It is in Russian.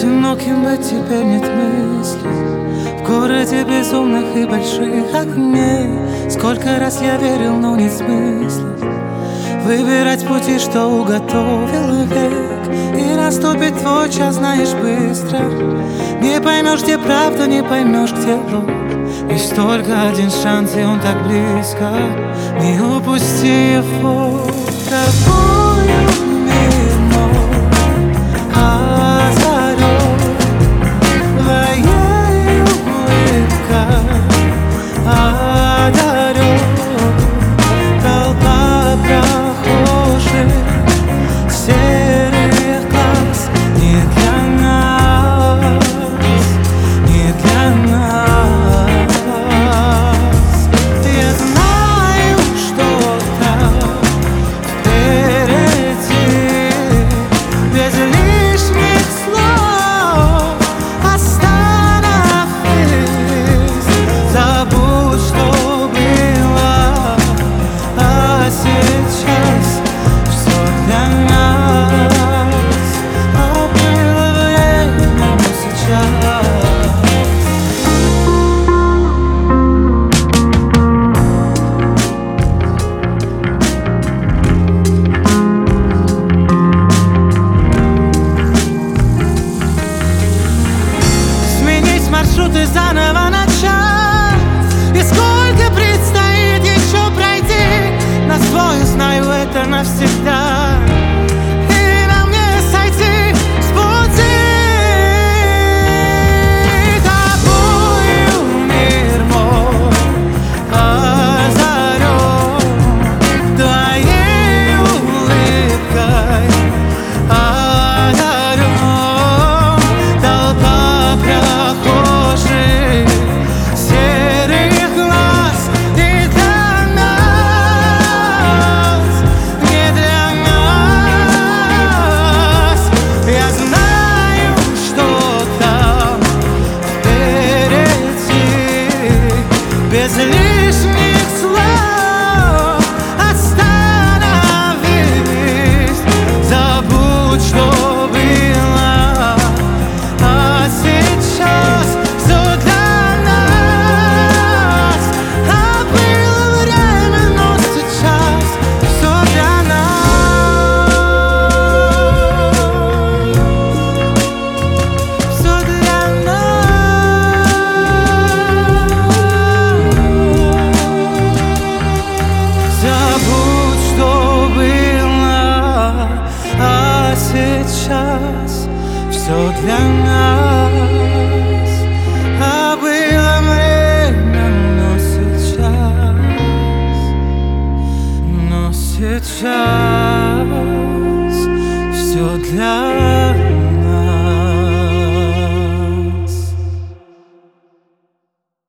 Одиноким быть теперь нет мысли. В городе безумных и больших огней. Сколько раз я верил, но нет смысла выбирать пути, что уготовил век. И наступит твой час, знаешь, быстро. Не поймешь, где правда, не поймешь, где ложь. Есть только один шанс, и он так близко. Не упусти его. Тобою мир мой озарен твоей улыбкой одарен. Толпа прохожих серых глаз не для нас, не для нас. Я знаю, что там впереди, без лишних слов остановись. Забудь, что было, а сейчас все для нас. А было время, но сейчас. Сменить маршруты, заново начать. И сколько предстоит еще пройти? На свой знаю, это навсегда. И на мне сойти с пути. Тобою мир мой озарен твоей улыбкой одарен. Толпа прохожих серых глаз не для нас, не для нас. Я знаю, что там впереди, без лишних слов остановись. Забудь, что было, а сейчас все для нас. А было время, но сейчас все для нас. Все для нас. Забудь, что было, а сейчас все для нас. А было время, но сейчас все для